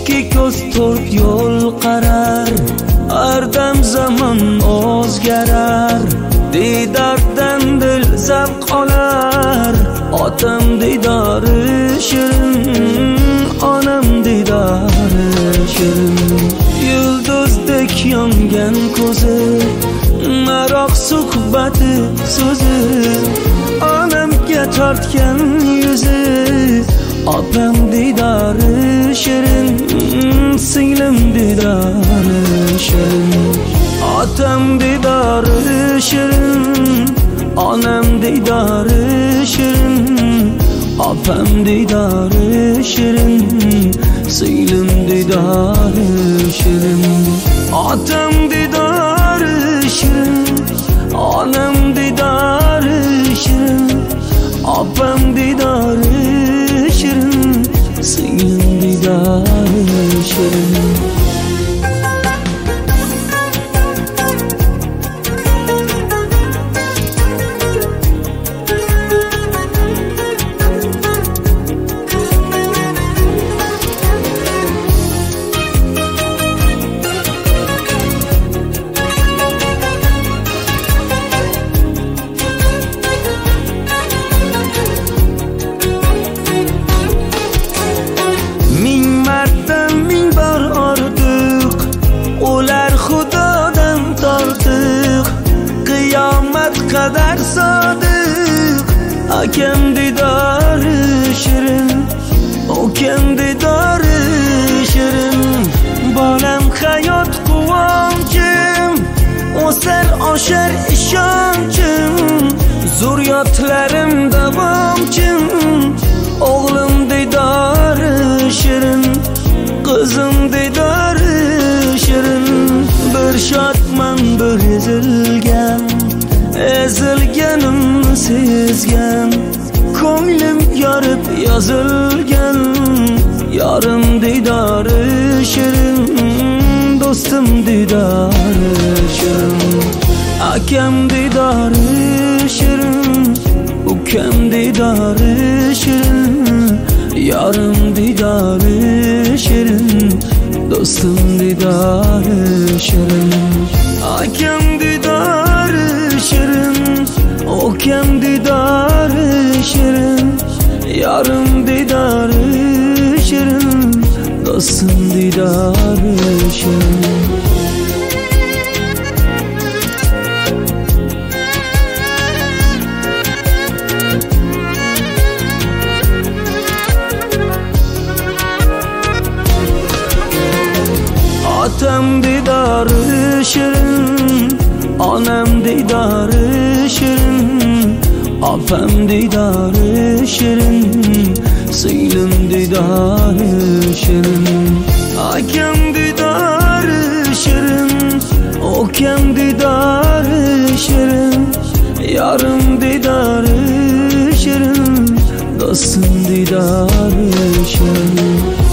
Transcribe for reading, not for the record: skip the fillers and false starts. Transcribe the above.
ikki ko'z to'rt yo'l qarar, har dam zamon o'zgarar. Diydordan dil zavq olar, otam diydori shirin, onam diydori shirin. Yulduzdek yongan ko'zi, maroq suhbati so'zi, onamga tortgan yuzi, opam diydori shirin, singlim diydori shirin. Otam diydori shirin, onam diydori shirin, opam diydori shirin, singlim diydori shirin. Otam diydori shirin, onam diydori shirin, opam diydori shirin, singlim diydori shirin. Kadar sadık, akam diydori shirin, ukam diydori shirin. Bolam hayot quvonchim, o'sar oshar ishonchim, zurriyotlarim davomchim. O'g'lim diydori shirin, qizim diydori shirin. Bir shodman bir ezilganimni sezgan, ko'nglim yorib yozilgan. Yorim diydori shirin, do'stim diydori shirin. Akam diydori shirin, ukam diydori shirin, yorim diydori shirin, do'stim diydori shirin. Akam diydori shirin, ukam diydori shirin, yorim diydori shirin, do'stim diydori shirin. Otam diydori shirin, onam diydori shirin, opam diydori shirin, singlim diydori shirin. Akam diydori shirin, ukam diydori shirin, yorim diydori shirin, do'stim diydori shirin.